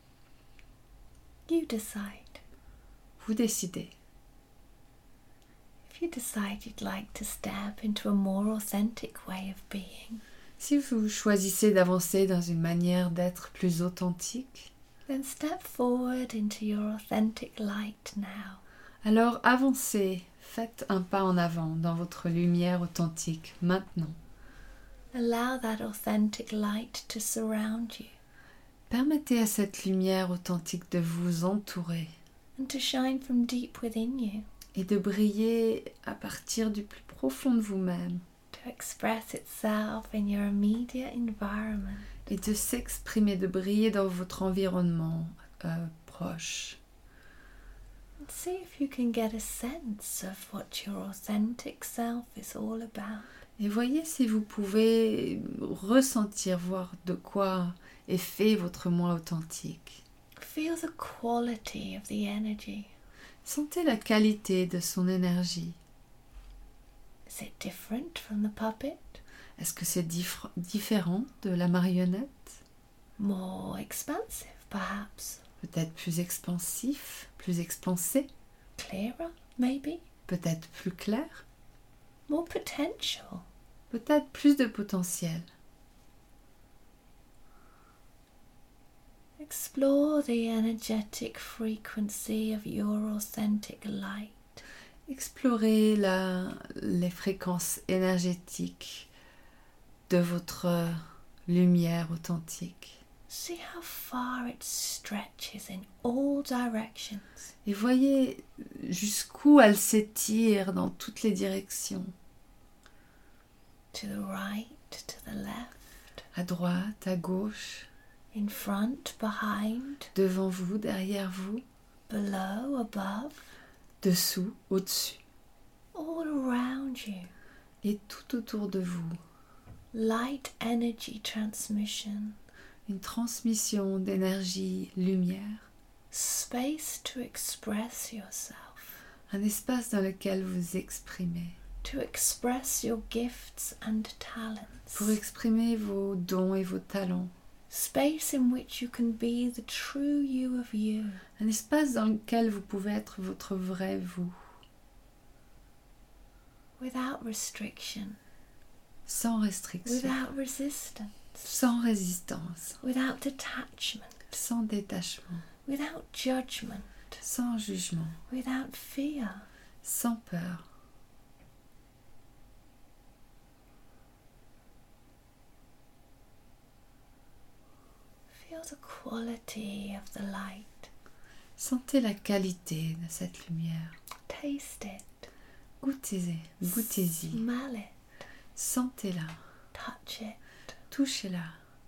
You decide. Vous décidez. If you decide you'd like to step into a more authentic way of being, Si vous choisissez d'avancer dans une manière d'être plus authentique, then step forward into your authentic light now. alors avancez, faites un pas en avant dans votre lumière authentique maintenant. Allow that authentic light to surround you Permettez à cette lumière authentique de vous entourer and to shine from deep within you, et de briller à partir du plus profond de vous-même to express itself in your immediate environment. et de s'exprimer, de briller dans votre environnement proche. And see if you can get a sense of what your authentic self is all about. Et voyez si vous pouvez ressentir, voir de quoi est fait votre moi authentique. Feel the quality of the energy. Sentez la qualité de son énergie. Is it different from the puppet? Est-ce que c'est différent de la marionnette? More expansive, perhaps? Peut-être plus expansif, plus expansé? Clearer, maybe? Peut-être plus clair? More potential? Peut-être plus de potentiel? Explore the energetic frequency of your authentic light. Explorez les fréquences énergétiques de votre lumière authentique. See how far it stretches in all directions. Et voyez jusqu'où elle s'étire dans toutes les directions. To the right, to the left. À droite, à gauche, In front, behind. devant vous, derrière vous, Below, above. dessous, au-dessus, All around you. et tout autour de vous. Light energy transmission. Une transmission d'énergie, lumière, Space to express yourself. un espace dans lequel vous exprimez, To express your gifts and talents. pour exprimer vos dons et vos talents. Space in which you can be the true you of you. Un espace dans lequel vous pouvez être votre vrai vous, Without restriction. sans restriction, Without resistance. sans résistance, Without detachment. sans détachement, Without judgment. sans jugement, Without fear. sans peur. Feel the quality of the light. Sentez la qualité de cette lumière. Taste it. Goûtez-y, Smell it. sentez-la, Touch it. touchez-la.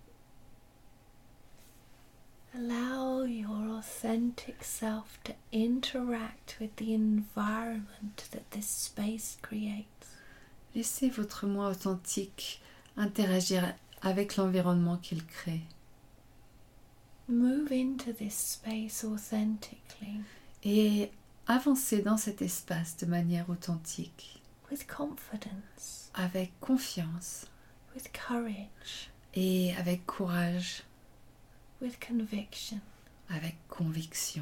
Allow your authentic self to interact with the environment that this space creates. Laissez votre moi authentique interagir avec l'environnement qu'il crée. Move into this space authentically, Et avancez dans cet espace de manière authentique, with confidence, avec confiance with courage, et avec courage, with conviction. avec conviction.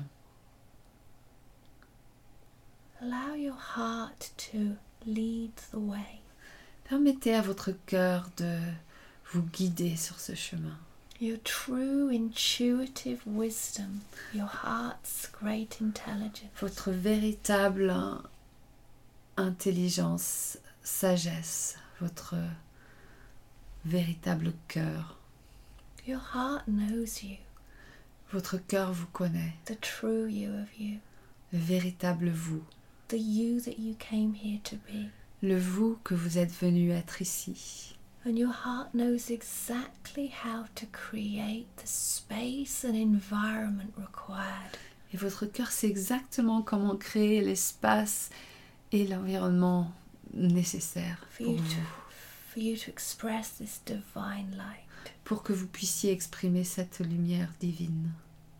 Allow your heart to lead the way. Permettez à votre cœur de vous guider sur ce chemin. Your true intuitive wisdom, your heart's great intelligence. Votre véritable intelligence, sagesse, votre véritable cœur. Your heart knows you, Votre cœur vous connaît, the true you of you, le véritable vous, the you that you came here to be. le vous que vous êtes venu être ici. And your heart knows exactly how to create the space and environment required. Et votre cœur sait exactement comment créer l'espace et l'environnement nécessaires For you to express this divine light. pour que vous puissiez exprimer cette lumière divine.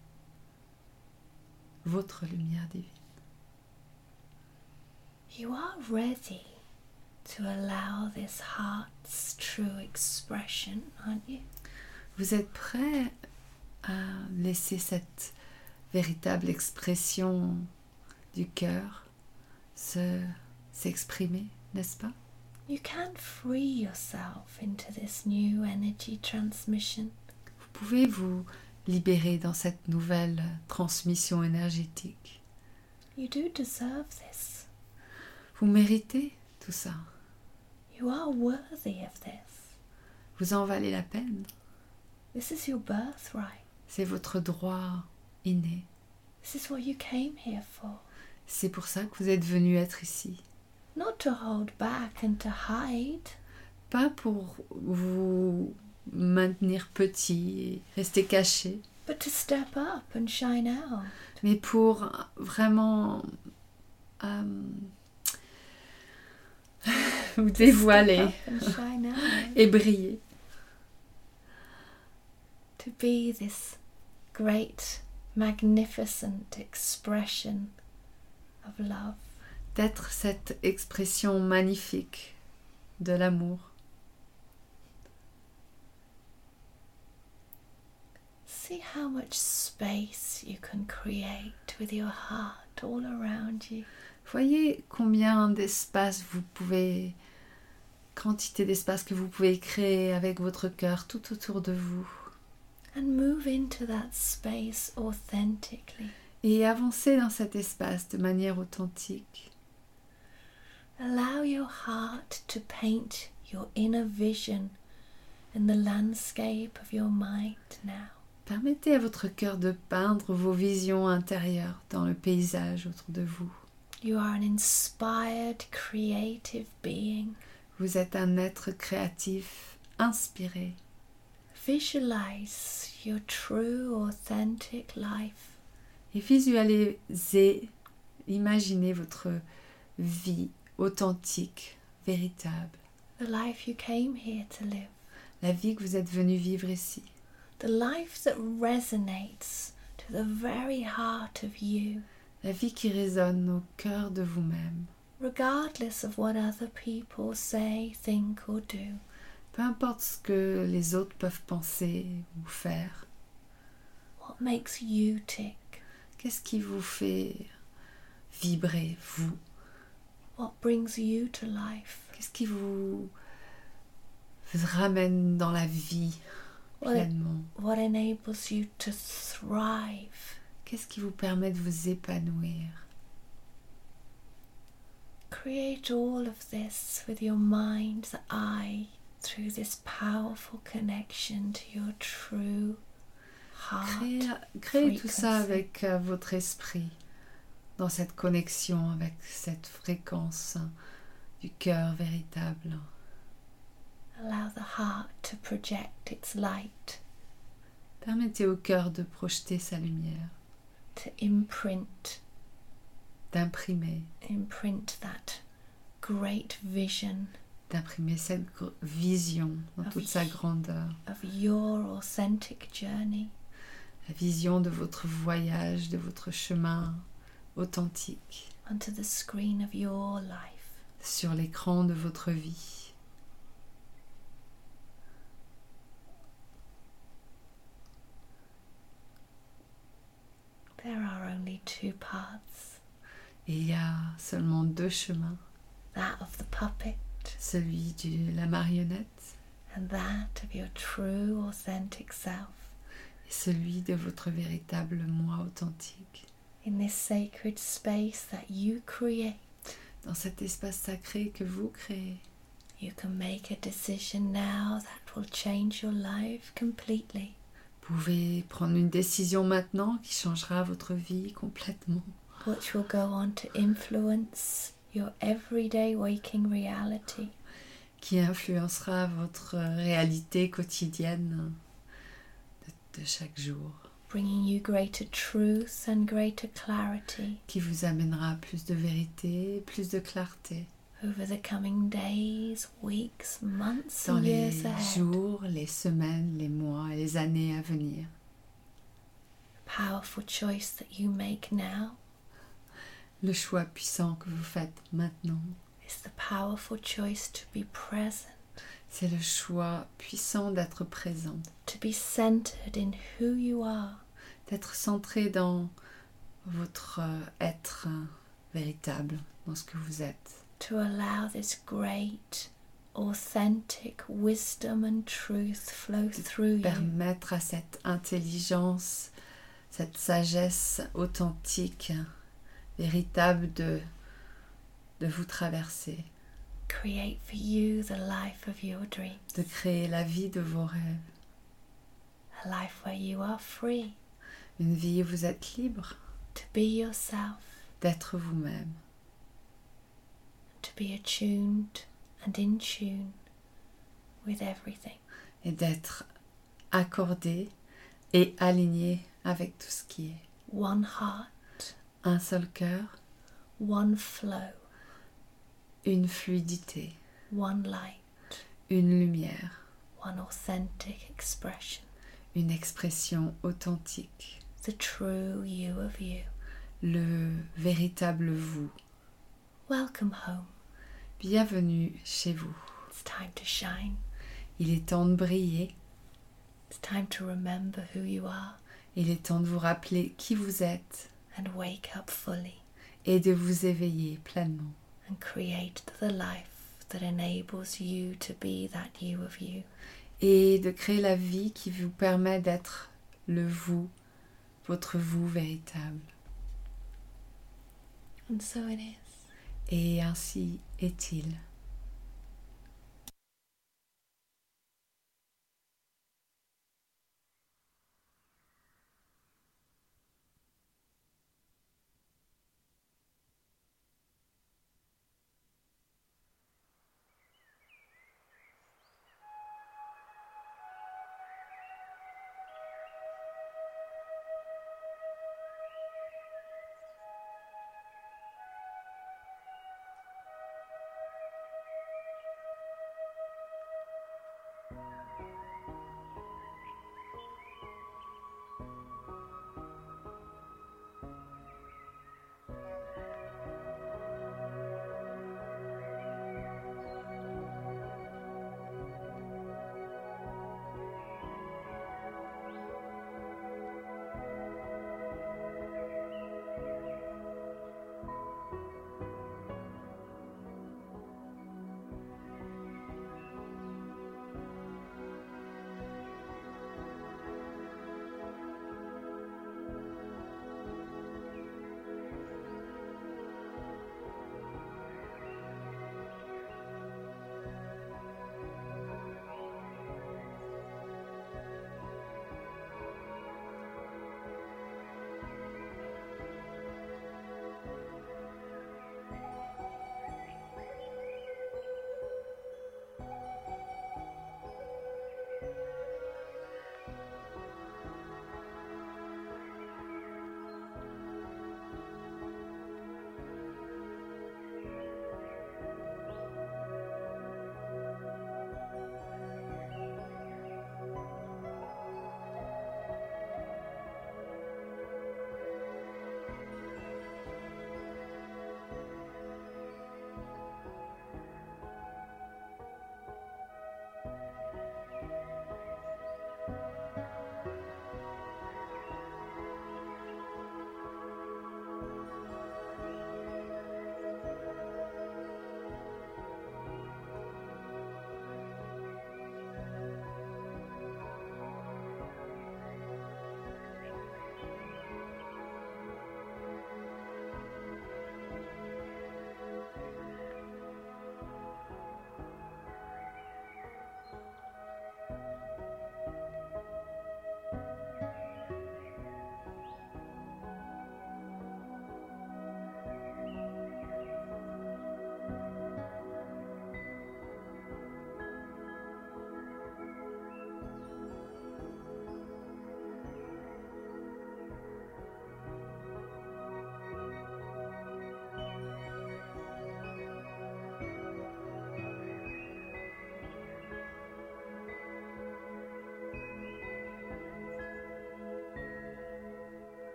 Votre lumière divine. You are ready to allow this heart's true expression, aren't you? Vous êtes prêt à laisser cette véritable expression du cœur s'exprimer, n'est-ce pas? You can free yourself into this new energy transmission. Vous pouvez vous libérer dans cette nouvelle transmission énergétique. You do deserve this. Vous méritez tout ça. You are worthy of this. Vous en valez la peine. This is your birthright. C'est votre droit inné. This is what you came here for. C'est pour ça que vous êtes venu être ici. Not to hold back and to hide. Pas pour vous maintenir petit et rester caché, But to step up and shine out. mais pour vraiment vous dévoiler Step up and shine out. et briller. To be this great magnificent expression of love. D'être cette expression magnifique de l'amour. See how much space you can create with your heart all around you. Voyez combien d'espace vous pouvez, quantité d'espace que vous pouvez créer avec votre cœur tout autour de vous. And move into that space authentically. Et avancez dans cet espace de manière authentique. Allow your heart to paint your inner vision in the landscape of your mind now. Permettez à votre cœur de peindre vos visions intérieures dans le paysage autour de vous. You are an inspired, creative being. Vous êtes un être créatif, inspiré. Visualize your true, authentic life. Et visualisez, imaginez votre vie authentique, véritable. The life you came here to live. La vie que vous êtes venu vivre ici. The life that resonates to the very heart of you. La vie qui résonne au cœur de vous-même. Regardless of what other people say, think or do. Peu importe ce que les autres peuvent penser ou faire. What makes you tick? Qu'est-ce qui vous fait vibrer, vous? What brings you to life? Qu'est-ce qui vous ramène dans la vie pleinement? What enables you to thrive? Qu'est-ce qui vous permet de vous épanouir? Create all of this with your mind's eye through this powerful connection to your true heart. Créez tout ça avec votre esprit, dans cette connexion avec cette fréquence du cœur véritable. Allow the heart to project its light. Permettez au cœur de projeter sa lumière, To imprint d'imprimer that great vision d'imprimer cette vision dans toute sa grandeur, of your authentic journey. la vision de votre voyage, de votre chemin authentique Onto the screen of your life. sur l'écran de votre vie. There are only two paths. Et il y a seulement deux chemins, That of the puppet celui de la marionnette and that of your true authentic self. et celui de votre véritable moi authentique. In this sacred space that you create, Dans cet espace sacré que vous créez, you can make a decision now that will change your life completely. vous pouvez prendre une décision maintenant qui changera votre vie complètement, Which will go on to influence your everyday waking reality. qui influencera votre réalité quotidienne de chaque jour, Bringing you greater truth and greater clarity qui vous amènera plus de vérité, plus de clarté over the coming days, weeks, months dans and les years ahead. jours, les semaines, les mois et les années à venir. Powerful choice that you make now Le choix puissant que vous faites maintenant, is the powerful choice to be present, c'est le choix puissant d'être présent, to be centered in who you are, d'être centré dans votre être véritable, dans ce que vous êtes. to allow this great, authentic wisdom and truth flow through you. Permettre à cette intelligence, cette sagesse authentique, véritable de vous traverser, Create for you the life of your dreams, de créer la vie de vos rêves, a life where you are free une vie où vous êtes libre to be yourself, d'être vous-même, to be attuned and in tune with everything. et d'être accordé et aligné avec tout ce qui est. One heart, Un seul cœur, one flow, une fluidité, one light, une lumière, one authentic expression. une expression authentique. the true you of you. Le véritable vous. Welcome home. Bienvenue chez vous. It's time to shine. Il est temps de briller. It's time to remember who you are Il est temps de vous rappeler qui vous êtes and wake up fully et de vous éveiller pleinement and create the life that enables you to be that you of you. et de créer la vie qui vous permet d'être le vous, votre vous véritable. And so it is. Et ainsi est-il.